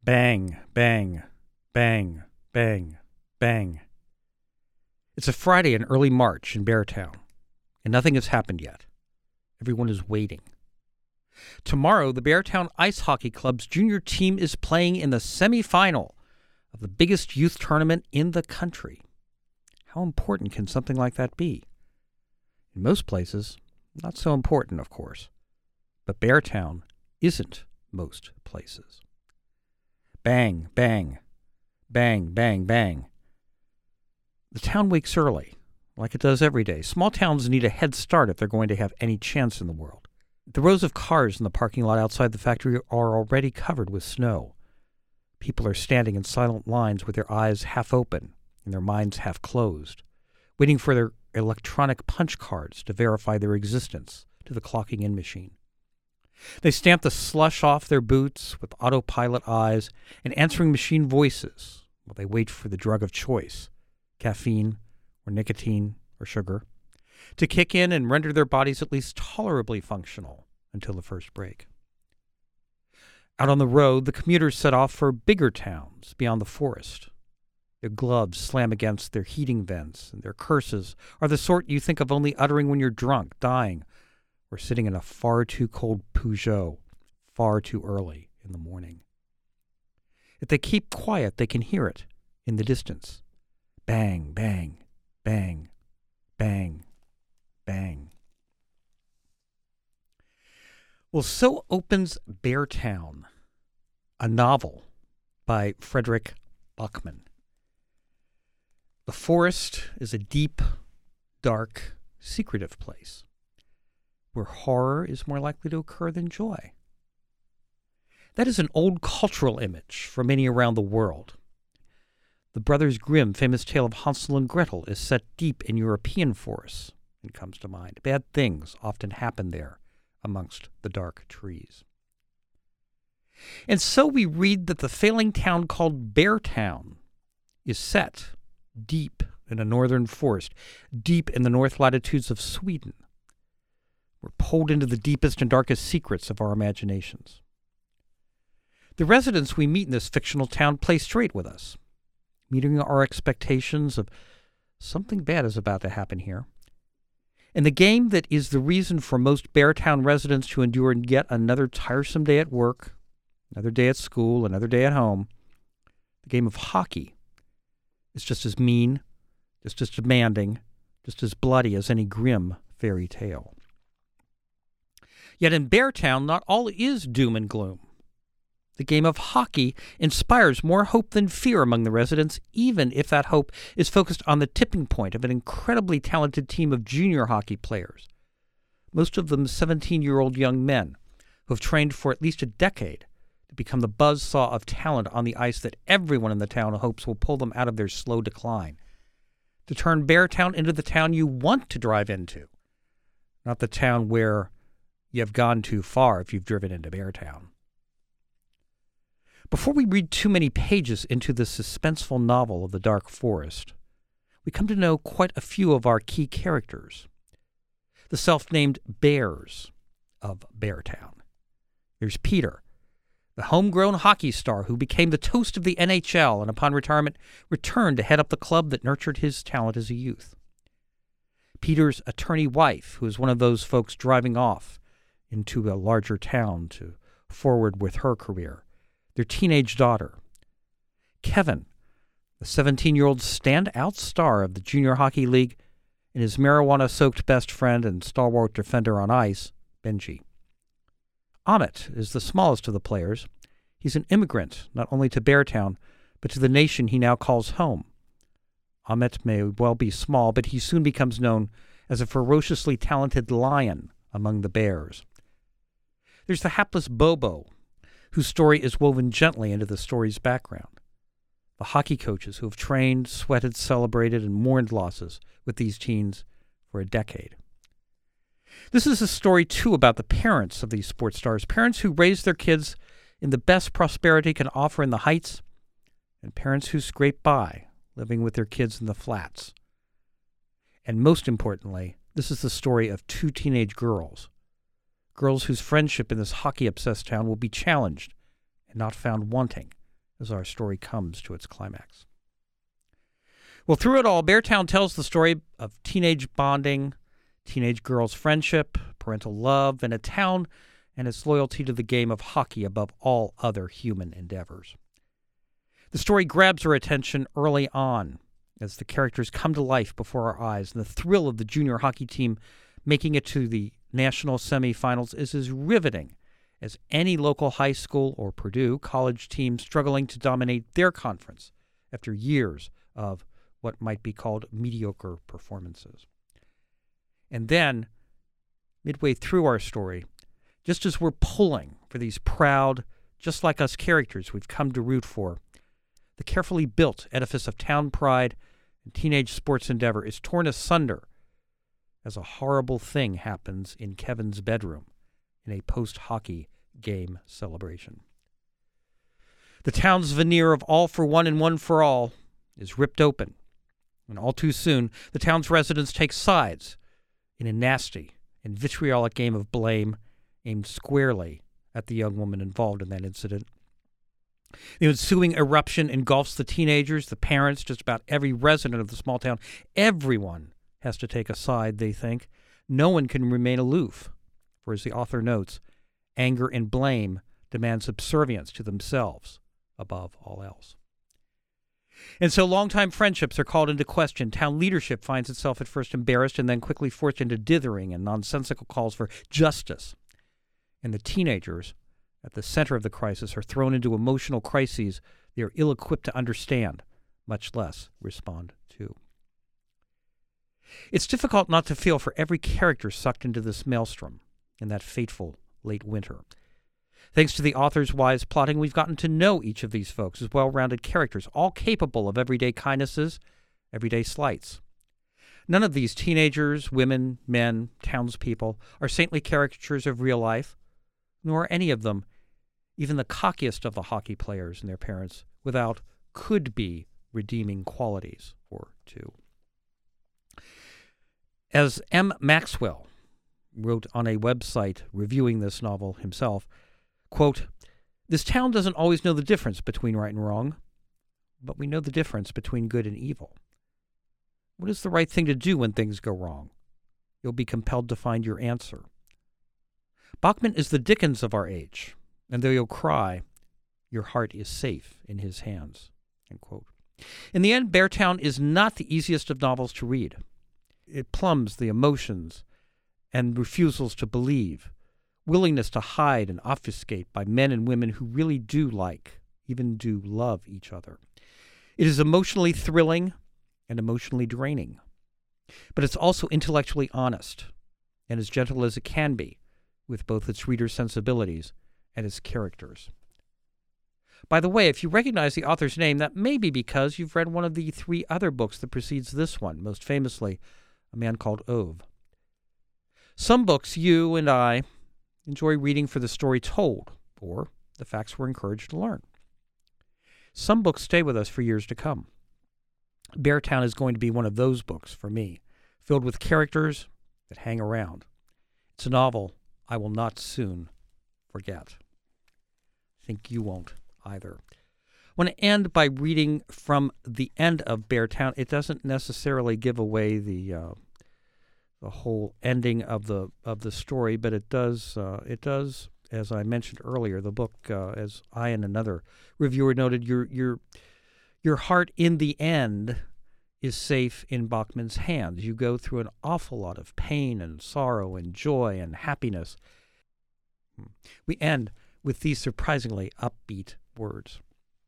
Bang, bang, bang, bang, bang. It's a Friday in early March in Beartown, and nothing has happened yet. Everyone is waiting. Tomorrow, the Beartown Ice Hockey Club's junior team is playing in the semifinal of the biggest youth tournament in the country. How important can something like that be? In most places, not so important, of course. But Beartown isn't most places. Bang, bang, bang, bang, bang. The town wakes early, like it does every day. Small towns need a head start if they're going to have any chance in the world. The rows of cars in the parking lot outside the factory are already covered with snow. People are standing in silent lines with their eyes half open and their minds half closed, waiting for their electronic punch cards to verify their existence to the clocking in machine. They stamp the slush off their boots with autopilot eyes and answering machine voices while they wait for the drug of choice, caffeine or nicotine or sugar, to kick in and render their bodies at least tolerably functional until the first break. Out on the road, the commuters set off for bigger towns beyond the forest. Their gloves slam against their heating vents, and their curses are the sort you think of only uttering when you're drunk, dying, or sitting in a far too cold Peugeot far too early in the morning. If they keep quiet, they can hear it in the distance. Bang, bang, bang, bang, bang. Well, so opens Beartown, a novel by Frederick Backman. The forest is a deep, dark, secretive place where horror is more likely to occur than joy. That is an old cultural image for many around the world. The Brothers Grimm famous tale of Hansel and Gretel is set deep in European forests and comes to mind. Bad things often happen there amongst the dark trees. And so we read that the failing town called Beartown is set deep in a northern forest, deep in the north latitudes of Sweden. We're pulled into the deepest and darkest secrets of our imaginations. The residents we meet in this fictional town play straight with us, meeting our expectations of something bad is about to happen here. And the game that is the reason for most Beartown residents to endure yet another tiresome day at work, another day at school, another day at home, the game of hockey, is just as mean, just as demanding, just as bloody as any grim fairy tale. Yet in Beartown, not all is doom and gloom. The game of hockey inspires more hope than fear among the residents, even if that hope is focused on the tipping point of an incredibly talented team of junior hockey players, most of them 17-year-old young men who have trained for at least a decade to become the buzzsaw of talent on the ice that everyone in the town hopes will pull them out of their slow decline, to turn Beartown into the town you want to drive into, not the town where you have gone too far if you've driven into Beartown. Before we read too many pages into the suspenseful novel of the Dark Forest, we come to know quite a few of our key characters, the self-named Bears of Beartown. There's Peter, the homegrown hockey star who became the toast of the NHL and upon retirement returned to head up the club that nurtured his talent as a youth. Peter's attorney wife, who is one of those folks driving off into a larger town to forward with her career. Their teenage daughter. Kevin, the 17-year-old standout star of the Junior Hockey League, and his marijuana-soaked best friend and stalwart defender on ice, Benji. Amit is the smallest of the players. He's an immigrant, not only to Beartown, but to the nation he now calls home. Amit may well be small, but he soon becomes known as a ferociously talented lion among the bears. There's the hapless Bobo, whose story is woven gently into the story's background. The hockey coaches who have trained, sweated, celebrated, and mourned losses with these teens for a decade. This is a story, too, about the parents of these sports stars, parents who raise their kids in the best prosperity can offer in the heights, and parents who scrape by, living with their kids in the flats. And most importantly, this is the story of two teenage girls whose friendship in this hockey-obsessed town will be challenged and not found wanting as our story comes to its climax. Well, through it all, Beartown tells the story of teenage bonding, teenage girls' friendship, parental love, and a town and its loyalty to the game of hockey above all other human endeavors. The story grabs our attention early on as the characters come to life before our eyes, and the thrill of the junior hockey team making it to the national semifinals is as riveting as any local high school or Purdue college team struggling to dominate their conference after years of what might be called mediocre performances. And then, midway through our story, just as we're pulling for these proud, just like us characters we've come to root for, the carefully built edifice of town pride and teenage sports endeavor is torn asunder as a horrible thing happens in Kevin's bedroom in a post-hockey game celebration. The town's veneer of all for one and one for all is ripped open, and all too soon, the town's residents take sides in a nasty and vitriolic game of blame aimed squarely at the young woman involved in that incident. The ensuing eruption engulfs the teenagers, the parents, just about every resident of the small town. Everyone has to take a side, they think. No one can remain aloof, for as the author notes, anger and blame demand subservience to themselves above all else. And so longtime friendships are called into question. Town leadership finds itself at first embarrassed and then quickly forced into dithering and nonsensical calls for justice. And the teenagers, at the center of the crisis, are thrown into emotional crises they are ill-equipped to understand, much less respond to. It's difficult not to feel for every character sucked into this maelstrom in that fateful late winter. Thanks to the author's wise plotting, we've gotten to know each of these folks as well-rounded characters, all capable of everyday kindnesses, everyday slights. None of these teenagers, women, men, townspeople are saintly caricatures of real life, nor are any of them, even the cockiest of the hockey players and their parents, without could-be redeeming qualities or two. As M. Maxwell wrote on a website reviewing this novel himself, quote, "This town doesn't always know the difference between right and wrong, but we know the difference between good and evil. What is the right thing to do when things go wrong? You'll be compelled to find your answer. Bachman is the Dickens of our age, and though you'll cry, your heart is safe in his hands." End quote. In the end, Beartown is not the easiest of novels to read. It plumbs the emotions and refusals to believe, willingness to hide and obfuscate by men and women who really do like, even do love each other. It is emotionally thrilling and emotionally draining, but it's also intellectually honest and as gentle as it can be with both its reader's sensibilities and its characters. By the way, if you recognize the author's name, that may be because you've read one of the 3 other books that precedes this one, most famously, A Man Called Ove. Some books you and I enjoy reading for the story told, or the facts we're encouraged to learn. Some books stay with us for years to come. Beartown is going to be one of those books for me, filled with characters that hang around. It's a novel I will not soon forget. I think you won't either. I want to end by reading from the end of Beartown. It doesn't necessarily give away the whole ending of the story, but it does, as I mentioned earlier, the book, as I and another reviewer noted, your heart in the end is safe in Bachman's hands. You go through an awful lot of pain and sorrow and joy and happiness. We end with these surprisingly upbeat words.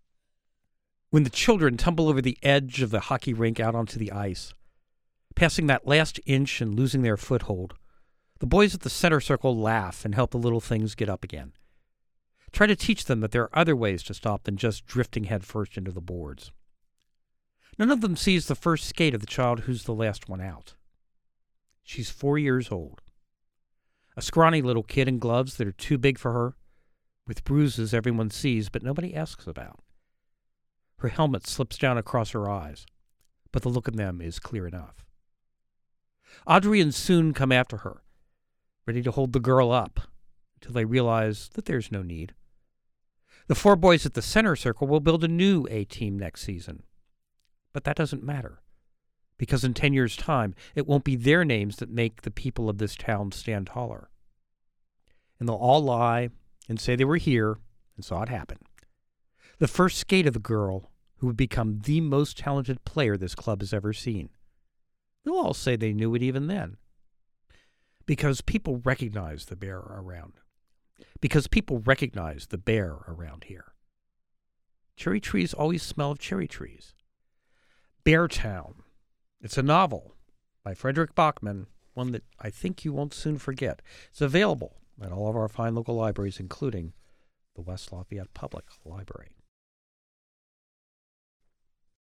When the children tumble over the edge of the hockey rink out onto the ice, passing that last inch and losing their foothold, the boys at the center circle laugh and help the little things get up again. Try to teach them that there are other ways to stop than just drifting headfirst into the boards. None of them sees the first skate of the child who's the last one out. She's 4 years old. A scrawny little kid in gloves that are too big for her, with bruises everyone sees but nobody asks about. Her helmet slips down across her eyes, but the look in them is clear enough. Audrey and Soon come after her, ready to hold the girl up, until they realize that there's no need. The four boys at the center circle will build a new A team next season. But that doesn't matter, because in 10 years' time, it won't be their names that make the people of this town stand taller. And they'll all lie and say they were here and saw it happen. The first skate of a girl who would become the most talented player this club has ever seen. They'll all say they knew it even then. Because people recognize the bear around. Because people recognize the bear around here. Cherry trees always smell of cherry trees. Beartown. It's a novel by Frederick Bachman, one that I think you won't soon forget. It's available at all of our fine local libraries, including the West Lafayette Public Library.